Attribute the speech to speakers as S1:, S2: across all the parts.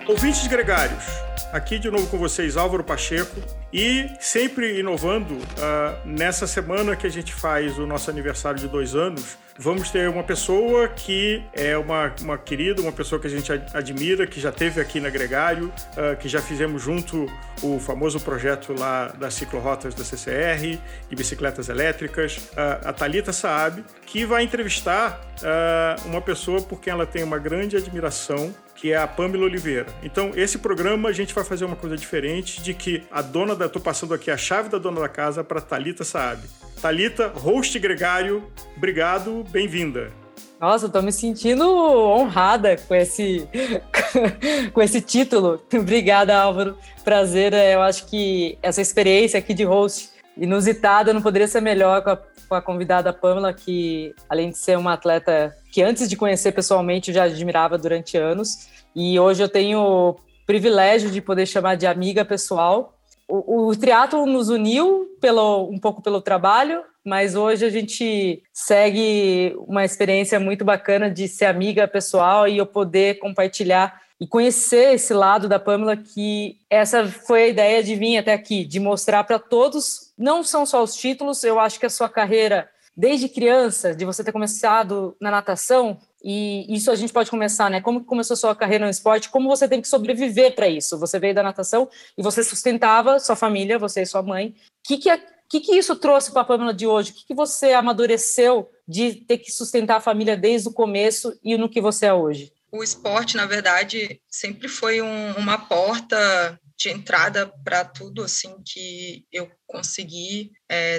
S1: Ouvintes gregários, aqui de novo com vocês Álvaro Pacheco e sempre inovando, nessa semana que a gente faz o nosso aniversário de 2 anos, vamos ter uma pessoa que é uma querida, uma pessoa que a gente admira, que já esteve aqui na Gregário, que já fizemos junto o famoso projeto lá das ciclorotas da CCR, de bicicletas elétricas, a Thalita Saab, que vai entrevistar uma pessoa por quem ela tem uma grande admiração, que é a Pamela Oliveira. Então, esse programa a gente vai fazer uma coisa diferente, de que estou passando aqui a chave da dona da casa para Thalita Saab. Thalita, host gregário, obrigado, bem-vinda.
S2: Nossa, eu tô me sentindo honrada com esse título. Obrigada, Álvaro. Prazer. Eu acho que essa experiência aqui de host inusitada não poderia ser melhor com a convidada Pamela, que além de ser uma atleta que antes de conhecer pessoalmente eu já admirava durante anos, e hoje eu tenho o privilégio de poder chamar de amiga pessoal. O triatlo nos uniu um pouco pelo trabalho, mas hoje a gente segue uma experiência muito bacana de ser amiga pessoal e eu poder compartilhar e conhecer esse lado da Pamela, que essa foi a ideia de vir até aqui, de mostrar para todos, não são só os títulos, eu acho que a sua carreira, desde criança, de você ter começado na natação, e isso a gente pode começar, né? Como começou a sua carreira no esporte, como você tem que sobreviver para isso? Você veio da natação e você sustentava sua família, você e sua mãe. O que isso trouxe para a Pamela de hoje? O que você amadureceu de ter que sustentar a família desde o começo e no que você é hoje?
S3: O esporte, na verdade, sempre foi uma porta de entrada para tudo assim que eu consegui,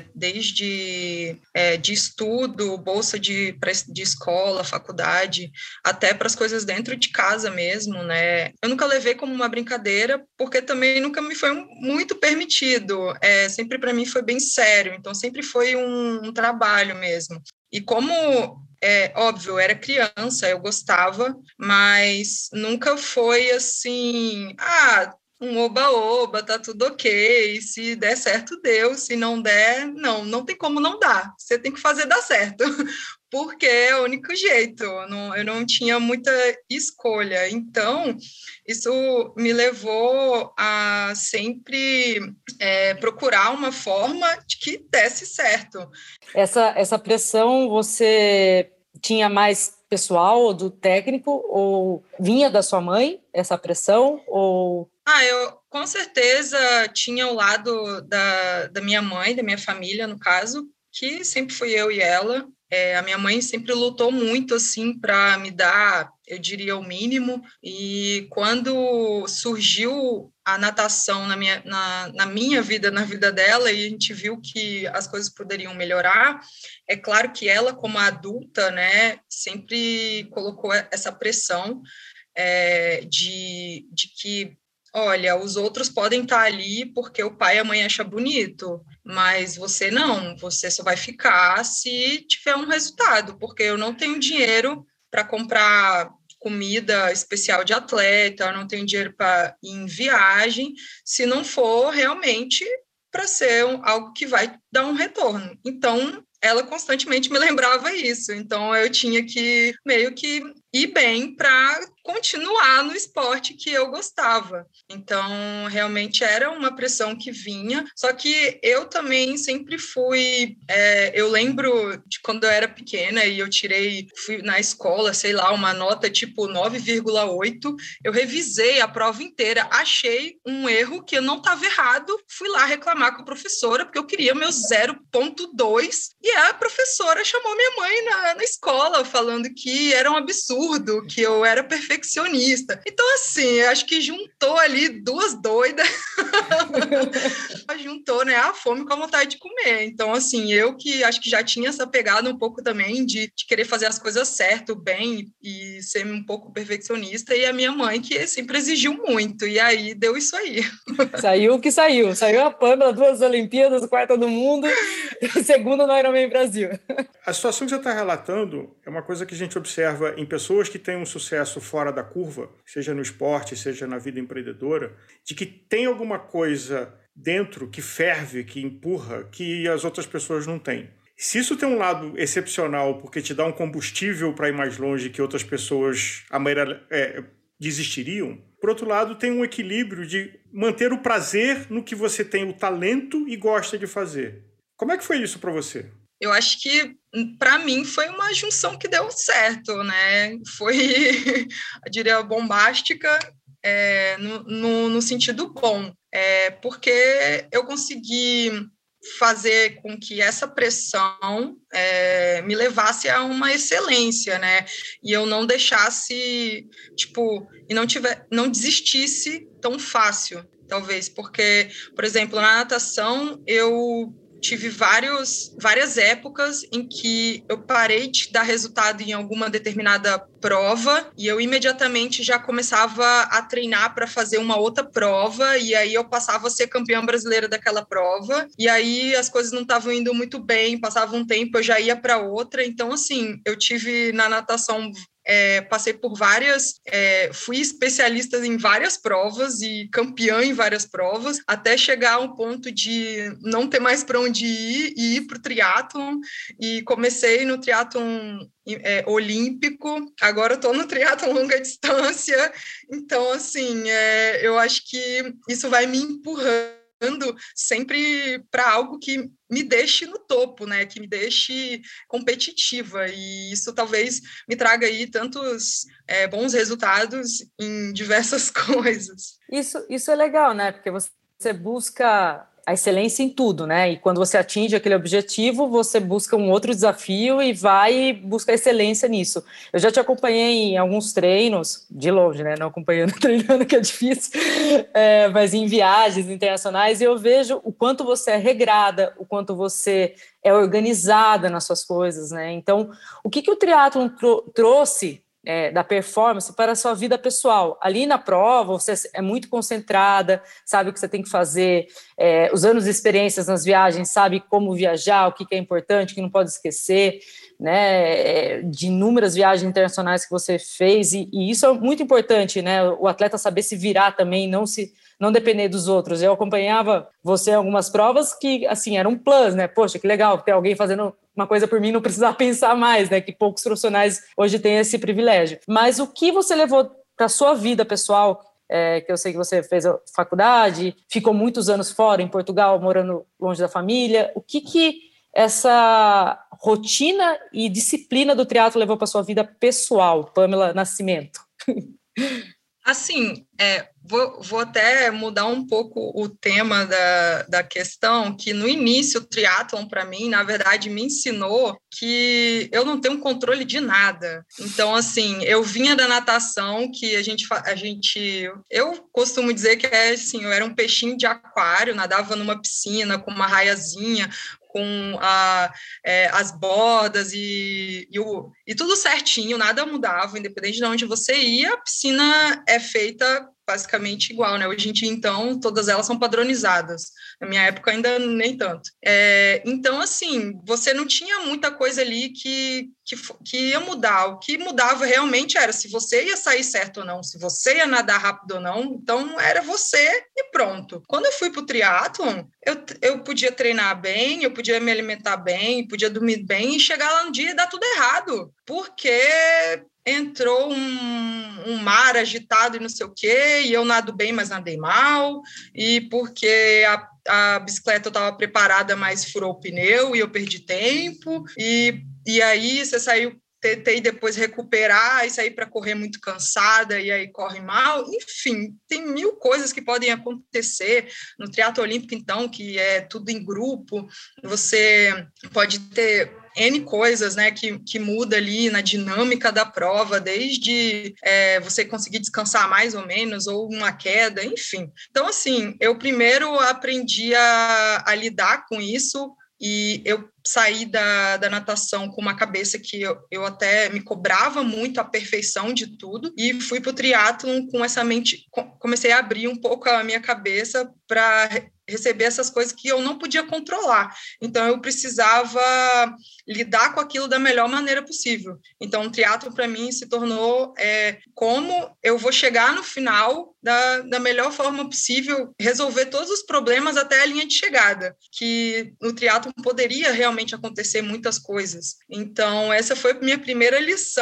S3: desde de estudo, bolsa de escola, faculdade, até para as coisas dentro de casa mesmo, né? Eu nunca levei como uma brincadeira, porque também nunca me foi muito permitido. Sempre para mim foi bem sério, então sempre foi um trabalho mesmo. E como óbvio, eu era criança, eu gostava, mas nunca foi assim, um oba-oba, tá tudo ok, se der certo, deu, se não der, não tem como não dar, você tem que fazer dar certo, porque é o único jeito, eu não tinha muita escolha, então isso me levou a sempre procurar uma forma de que desse certo.
S2: Essa pressão você tinha mais pessoal, do técnico, ou vinha da sua mãe, essa pressão, ou...
S3: Eu com certeza tinha o lado da minha mãe, da minha família, no caso, que sempre fui eu e ela. A minha mãe sempre lutou muito, assim, para me dar, eu diria, o mínimo. E quando surgiu a natação na minha vida, na vida dela, e a gente viu que as coisas poderiam melhorar, é claro que ela, como adulta, né, sempre colocou essa pressão de que, olha, os outros podem estar ali porque o pai e a mãe acham bonito, mas você não, você só vai ficar se tiver um resultado, porque eu não tenho dinheiro para comprar comida especial de atleta, eu não tenho dinheiro para ir em viagem, se não for realmente para ser algo que vai dar um retorno. Então, ela constantemente me lembrava isso, então eu tinha que meio que ir bem para continuar no esporte que eu gostava. Então, realmente era uma pressão que vinha, só que eu também sempre fui... eu lembro de quando eu era pequena e fui na escola, sei lá, uma nota tipo 9,8, eu revisei a prova inteira, achei um erro que eu não estava errado, fui lá reclamar com a professora, porque eu queria meu 0,2, e a professora chamou minha mãe na escola, falando que era um absurdo, que eu era perfeccionista. Então, assim, eu acho que juntou ali duas doidas, juntou, né, a fome com a vontade de comer. Então, assim, eu que acho que já tinha essa pegada um pouco também de querer fazer as coisas certo, bem, e ser um pouco perfeccionista, e a minha mãe que sempre exigiu muito, e aí deu isso aí.
S2: Saiu o que saiu. Saiu a Pamela, 2 Olimpíadas, 4ª do mundo, 2ª no Ironman Brasil.
S1: A situação que você está relatando é uma coisa que a gente observa em pessoas que têm um sucesso fora da curva, seja no esporte, seja na vida empreendedora, de que tem alguma coisa dentro que ferve, que empurra, que as outras pessoas não têm. Se isso tem um lado excepcional, porque te dá um combustível para ir mais longe que outras pessoas, a maioria, desistiriam, por outro lado, tem um equilíbrio de manter o prazer no que você tem o talento e gosta de fazer. Como é que foi isso para você?
S3: Eu acho que, para mim, foi uma junção que deu certo, né? Foi, eu diria, bombástica, no sentido bom, porque eu consegui fazer com que essa pressão me levasse a uma excelência, né? E eu não deixasse, e não desistisse tão fácil, talvez, porque, por exemplo, na natação, eu tive várias épocas em que eu parei de dar resultado em alguma determinada prova e eu imediatamente já começava a treinar para fazer uma outra prova e aí eu passava a ser campeã brasileira daquela prova e aí as coisas não estavam indo muito bem, passava um tempo, eu já ia para outra. Então, assim, eu tive na natação... passei por fui especialista em várias provas e campeã em várias provas, até chegar a um ponto de não ter mais para onde ir e ir para o triatlon, e comecei no triatlon olímpico, agora eu estou no triatlon longa distância, então, assim, eu acho que isso vai me empurrando sempre para algo que me deixe no topo, né? Que me deixe competitiva, e isso talvez me traga aí tantos bons resultados em diversas coisas.
S2: Isso é legal, né? Porque você busca a excelência em tudo, né? E quando você atinge aquele objetivo, você busca um outro desafio e vai buscar excelência nisso. Eu já te acompanhei em alguns treinos, de longe, né? Não acompanhando, treinando, que é difícil, mas em viagens internacionais, e eu vejo o quanto você é regrada, o quanto você é organizada nas suas coisas, né? Então, o que o triatlon trouxe da performance para a sua vida pessoal? Ali na prova, você é muito concentrada, sabe o que você tem que fazer, os anos de experiências nas viagens, sabe como viajar, o que é importante, o que não pode esquecer, né, de inúmeras viagens internacionais que você fez, e isso é muito importante, né, o atleta saber se virar também, não depender dos outros. Eu acompanhava você em algumas provas que, assim, era um plus, né, poxa, que legal ter alguém fazendo uma coisa por mim, não precisar pensar mais, né, que poucos profissionais hoje têm esse privilégio. Mas o que você levou para a sua vida pessoal, que eu sei que você fez a faculdade, ficou muitos anos fora, em Portugal, morando longe da família, o que essa rotina e disciplina do triatlo levou para sua vida pessoal, Pamela Nascimento?
S3: Assim, vou até mudar um pouco o tema da questão, que no início o triatlon, para mim, na verdade, me ensinou que eu não tenho controle de nada. Então, assim, eu vinha da natação, que eu costumo dizer que assim, eu era um peixinho de aquário, nadava numa piscina com uma raiazinha, com as bordas e tudo certinho, nada mudava, independente de onde você ia, a piscina é feita basicamente igual, né? Hoje em dia, então, todas elas são padronizadas. Na minha época, ainda nem tanto. Então, assim, você não tinha muita coisa ali que ia mudar. O que mudava realmente era se você ia sair certo ou não, se você ia nadar rápido ou não. Então, era você e pronto. Quando eu fui para o triatlon, eu podia treinar bem, eu podia me alimentar bem, podia dormir bem e chegar lá no dia e dar tudo errado. Porque entrou um mar agitado e não sei o quê, e eu nado bem, mas nadei mal, e porque a bicicleta eu estava preparada, mas furou o pneu e eu perdi tempo, e aí você saiu, tentei depois recuperar e sair para correr muito cansada, e aí corre mal. Enfim, tem mil coisas que podem acontecer no triatlo olímpico, então, que é tudo em grupo, você pode ter N coisas, né, que muda ali na dinâmica da prova, desde você conseguir descansar mais ou menos, ou uma queda, enfim. Então, assim, eu primeiro aprendi a lidar com isso, e eu saí da natação com uma cabeça que eu até me cobrava muito a perfeição de tudo, e fui para o triatlon com essa mente, comecei a abrir um pouco a minha cabeça para receber essas coisas que eu não podia controlar. Então, eu precisava lidar com aquilo da melhor maneira possível. Então, o triatlon, para mim, se tornou como eu vou chegar no final da melhor forma possível, resolver todos os problemas até a linha de chegada, que no triatlon poderia realmente acontecer muitas coisas. Então, essa foi a minha primeira lição.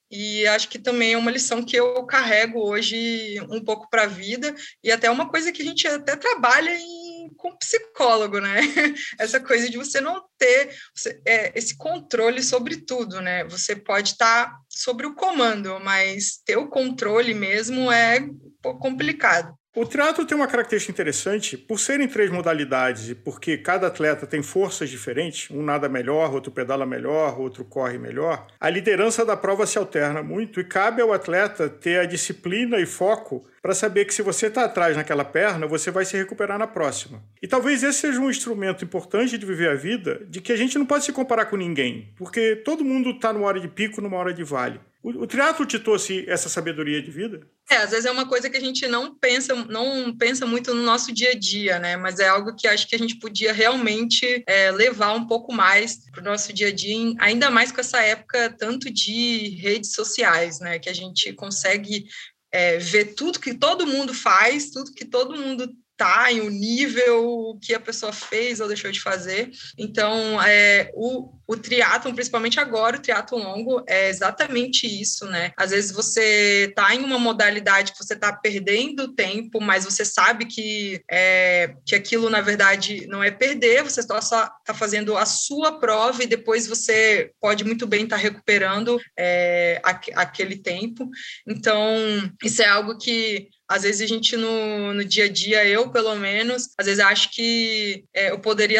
S3: E acho que também é uma lição que eu carrego hoje um pouco para a vida, e até uma coisa que a gente até trabalha com psicólogo, né? Essa coisa de você não ter esse controle sobre tudo, né? Você pode estar sobre o comando, mas ter o controle mesmo é um pouco complicado.
S1: O triatlo tem uma característica interessante, por serem 3 modalidades e porque cada atleta tem forças diferentes, um nada melhor, outro pedala melhor, outro corre melhor, a liderança da prova se alterna muito e cabe ao atleta ter a disciplina e foco para saber que se você está atrás naquela perna, você vai se recuperar na próxima. E talvez esse seja um instrumento importante de viver a vida, de que a gente não pode se comparar com ninguém, porque todo mundo está numa hora de pico, numa hora de vale. O triatlo te trouxe essa sabedoria de vida?
S3: Às vezes é uma coisa que a gente não pensa muito no nosso dia a dia, né? Mas é algo que acho que a gente podia realmente levar um pouco mais para o nosso dia a dia, ainda mais com essa época tanto de redes sociais, né? Que a gente consegue ver tudo que todo mundo faz, tudo que todo mundo tá em um nível que a pessoa fez ou deixou de fazer. Então, o triatlon, principalmente agora, o triatlon longo, é exatamente isso, né? Às vezes você tá em uma modalidade que você tá perdendo tempo, mas você sabe que aquilo, na verdade, não é perder, você só tá fazendo a sua prova e depois você pode muito bem estar recuperando aquele tempo. Então, isso é algo que às vezes a gente no dia a dia, eu pelo menos, às vezes acho que eu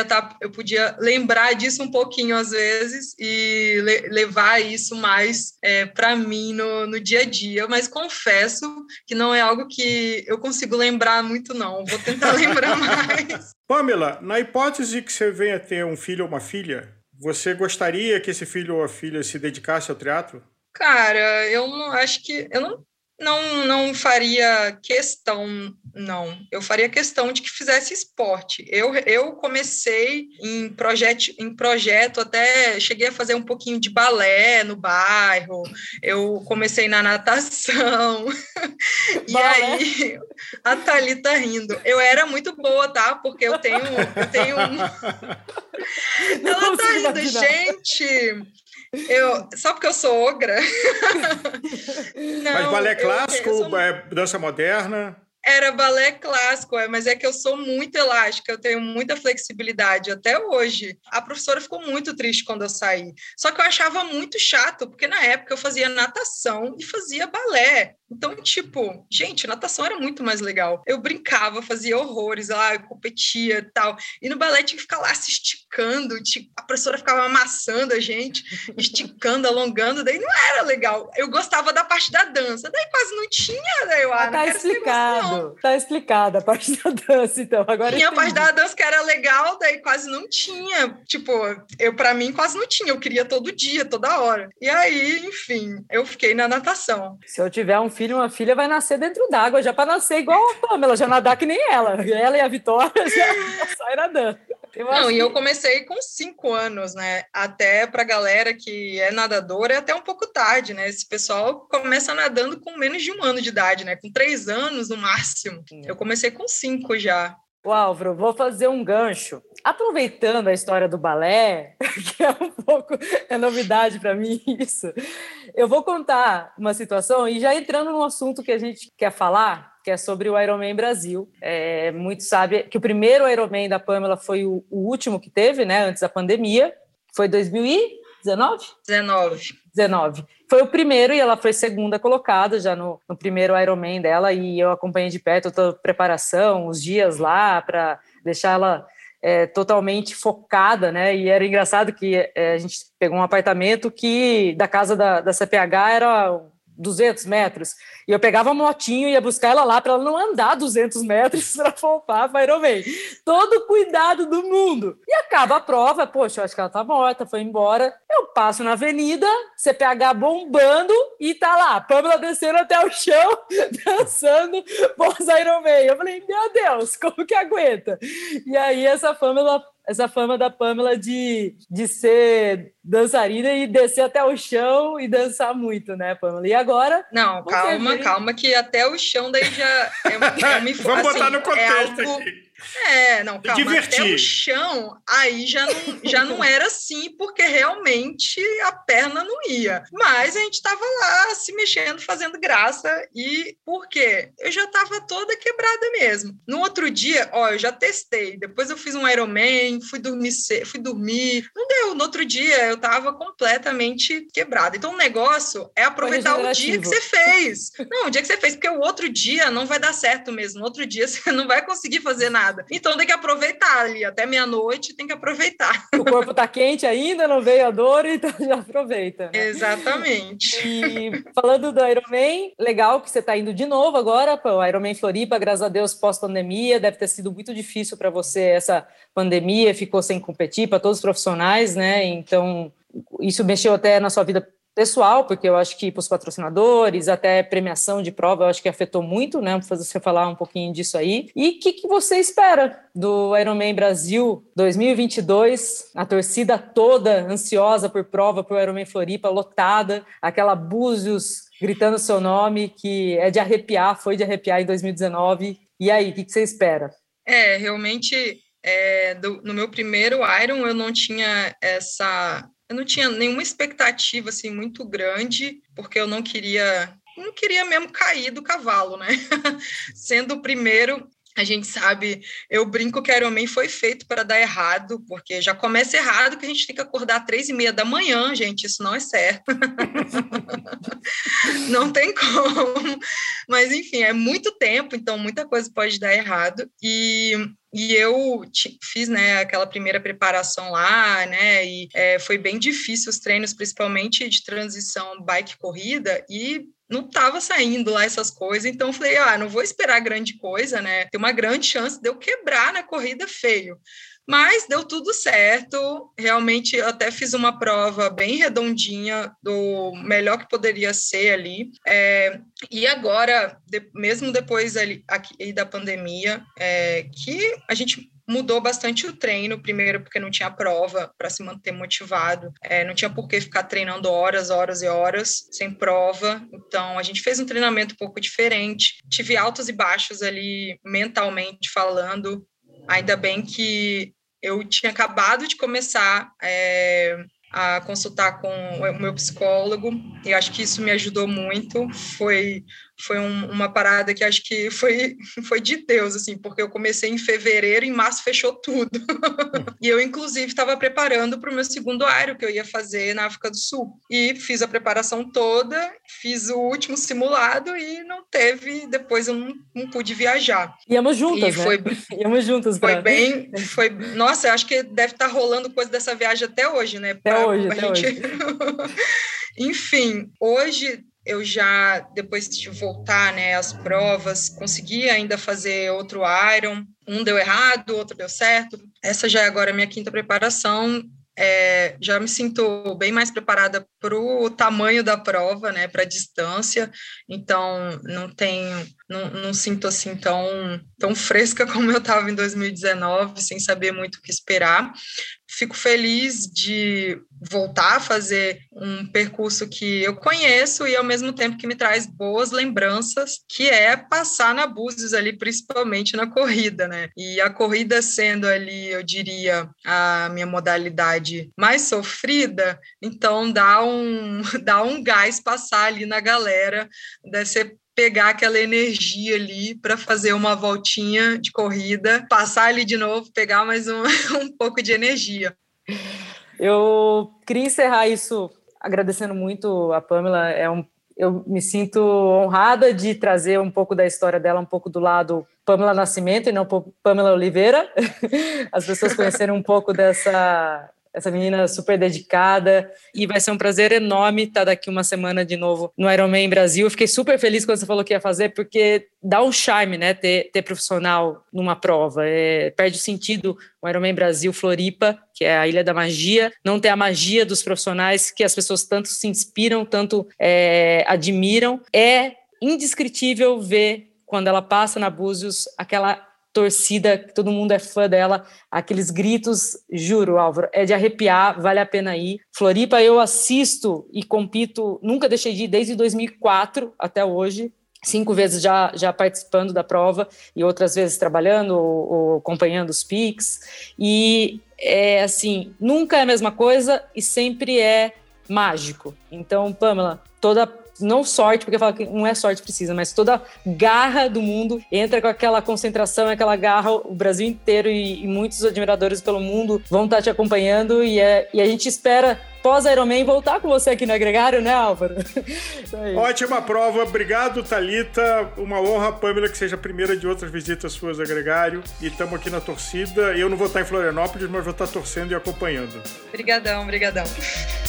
S3: podia lembrar disso um pouquinho às vezes e levar isso mais para mim no dia a dia, mas confesso que não é algo que eu consigo lembrar muito não, vou tentar lembrar mais.
S1: Pamela, na hipótese que você venha ter um filho ou uma filha, você gostaria que esse filho ou a filha se dedicasse ao triatlo?
S3: Cara, eu não acho que... Não faria questão, não. Eu faria questão de que fizesse esporte. Eu comecei em projeto, até cheguei a fazer um pouquinho de balé no bairro, eu comecei na natação, e aí a Thalita tá rindo. Eu era muito boa, tá? Porque eu tenho Ela tá rindo, gente... Só porque eu sou ogra? Não,
S1: mas balé clássico, dança moderna?
S3: Era balé clássico, mas é que eu sou muito elástica, eu tenho muita flexibilidade até hoje. A professora ficou muito triste quando eu saí. Só que eu achava muito chato, porque na época eu fazia natação e fazia balé. Então, tipo, gente, natação era muito mais legal. Eu brincava, fazia horrores, eu competia e tal. E no balé tinha que ficar lá se esticando, a professora ficava amassando a gente, esticando, alongando, daí não era legal. Eu gostava da parte da dança, daí quase não tinha, daí
S2: tá explicado. Tá explicada a parte da dança, então. Agora
S3: tinha a parte da dança que era legal, daí quase não tinha. Tipo, pra mim quase não tinha. Eu queria todo dia, toda hora. E aí, enfim, eu fiquei na natação.
S2: Se eu tiver um filho, uma filha vai nascer dentro d'água, já para nascer igual a Pamela, já nadar que nem ela. Ela e a Vitória já saem nadando.
S3: E eu comecei com 5 anos, né? Até pra galera que é nadadora é até um pouco tarde, né? Esse pessoal começa nadando com menos de 1 ano de idade, né? Com 3 anos no máximo. Eu comecei com 5 já.
S2: Álvaro, vou fazer um gancho. Aproveitando a história do balé, que é um pouco novidade para mim isso, eu vou contar uma situação e já entrando no assunto que a gente quer falar, que é sobre o Ironman Brasil. Muito sabe que o primeiro Ironman da Pamela foi o último que teve, né, antes da pandemia, foi 2019? 19. Foi o primeiro e ela foi segunda colocada já no primeiro Ironman dela e eu acompanhei de perto toda a preparação, os dias lá para deixar ela totalmente focada, né? E era engraçado que a gente pegou um apartamento que da casa da CPH era 200 metros, e eu pegava a motinho e ia buscar ela lá para ela não andar 200 metros para poupar para Ironman. Todo cuidado do mundo. E acaba a prova, poxa, eu acho que ela tá morta, foi embora. Eu passo na avenida, CPH bombando e tá lá, Pamela descendo até o chão, dançando pós-Ironman. Eu falei, meu Deus, como que aguenta? E aí essa fama da Pamela de ser dançarina e descer até o chão e dançar muito, né, Pamela? E agora...
S3: Não, calma, que até o chão daí já...
S1: Vamos botar no contexto aqui.
S3: Não, calma, até o chão, aí já não era assim, porque realmente a perna não ia. Mas a gente estava lá se mexendo, fazendo graça. E por quê? Eu já estava toda quebrada mesmo. No outro dia, eu já testei. Depois eu fiz um Ironman, fui dormir. Não deu. No outro dia eu estava completamente quebrada. Então o negócio é aproveitar o dia que você fez. Não, o dia que você fez, porque o outro dia não vai dar certo mesmo. No outro dia você não vai conseguir fazer nada. Então tem que aproveitar ali. Até meia-noite tem que aproveitar.
S2: O corpo tá quente ainda, não veio a dor, então já aproveita. Né?
S3: Exatamente.
S2: E falando do Ironman, legal que você tá indo de novo agora para o Ironman Floripa, graças a Deus, pós-pandemia. Deve ter sido muito difícil para você essa pandemia, ficou sem competir para todos os profissionais, né? Então, isso mexeu até na sua vida pessoal, porque eu acho que para os patrocinadores, até premiação de prova, eu acho que afetou muito, né? Vou fazer você falar um pouquinho disso aí. E o que você espera do Ironman Brasil 2022? A torcida toda ansiosa por prova, por Ironman Floripa, lotada, aquela Búzios gritando seu nome, que é de arrepiar, foi de arrepiar em 2019. E aí, o que você espera?
S3: Realmente, no meu primeiro Iron, eu não tinha nenhuma expectativa assim muito grande, porque eu não queria mesmo cair do cavalo, né? Sendo o primeiro, a gente sabe, eu brinco que Ironman foi feito para dar errado, porque já começa errado que a gente tem que acordar às 3h30 da manhã, gente, isso não é certo. Não tem como. Mas, enfim, é muito tempo, então muita coisa pode dar errado. E eu fiz, né, aquela primeira preparação lá, né, e foi bem difícil os treinos, principalmente de transição bike-corrida, e não estava saindo lá essas coisas, então eu falei, não vou esperar grande coisa, né, tem uma grande chance de eu quebrar na corrida feio. Mas deu tudo certo, realmente eu até fiz uma prova bem redondinha, do melhor que poderia ser ali. E agora, mesmo depois ali, aqui da pandemia, que a gente mudou bastante o treino, primeiro porque não tinha prova para se manter motivado, não tinha por que ficar treinando horas e horas sem prova, então a gente fez um treinamento um pouco diferente, tive altos e baixos ali mentalmente falando, ainda bem que eu tinha acabado de começar a consultar com o meu psicólogo, e acho que isso me ajudou muito, foi uma parada que acho que foi de Deus, assim, porque eu comecei em fevereiro, em março fechou tudo. E eu, inclusive, estava preparando para o meu segundo Iron, que eu ia fazer na África do Sul. E fiz a preparação toda, fiz o último simulado e não teve, depois eu não pude viajar.
S2: Íamos juntas, né? Íamos juntas.
S3: Nossa, eu acho que deve estar rolando coisa dessa viagem até hoje, né?
S2: Até hoje.
S3: Enfim, hoje eu já, depois de voltar, né, às provas, consegui ainda fazer outro Iron. Um deu errado, o outro deu certo. Essa já é agora a minha 5ª preparação. Já me sinto bem mais preparada para o tamanho da prova, né, para a distância. Então, não sinto assim tão fresca como eu estava em 2019, sem saber muito o que esperar. Fico feliz de voltar a fazer um percurso que eu conheço e, ao mesmo tempo, que me traz boas lembranças, que é passar na Búzios ali, principalmente na corrida, né? E a corrida sendo ali, eu diria, a minha modalidade mais sofrida, então dá um gás passar ali na galera, deve ser pegar aquela energia ali para fazer uma voltinha de corrida, passar ali de novo, pegar mais um pouco de energia.
S2: Eu queria encerrar isso agradecendo muito a Pamela. Eu me sinto honrada de trazer um pouco da história dela, um pouco do lado Pamela Nascimento e não Pamela Oliveira. As pessoas conheceram um pouco dessa menina super dedicada, e vai ser um prazer enorme estar daqui uma semana de novo no Ironman Brasil. Eu fiquei super feliz quando você falou que ia fazer, porque dá um charme, né, ter profissional numa prova. Perde o sentido o Ironman Brasil Floripa, que é a Ilha da Magia, não ter a magia dos profissionais que as pessoas tanto se inspiram, tanto admiram. É indescritível ver, quando ela passa na Búzios, aquela torcida, todo mundo é fã dela, aqueles gritos, juro, Álvaro, é de arrepiar, vale a pena ir. Floripa eu assisto e compito, nunca deixei de ir desde 2004 até hoje, 5 vezes já participando da prova e outras vezes trabalhando ou acompanhando os PICs. E, assim, nunca é a mesma coisa e sempre é mágico. Então, Pamela, não sorte, porque eu falo que não é sorte precisa, mas toda garra do mundo, entra com aquela concentração, aquela garra, o Brasil inteiro e muitos admiradores pelo mundo vão estar te acompanhando e a gente espera, pós-Ironman, voltar com você aqui no Agregário, né, Álvaro?
S1: Ótima prova, obrigado, Thalita, uma honra, Pamela, que seja a primeira de outras visitas suas ao Agregário, e estamos aqui na torcida. Eu não vou estar em Florianópolis, mas vou estar torcendo e acompanhando.
S3: Brigadão.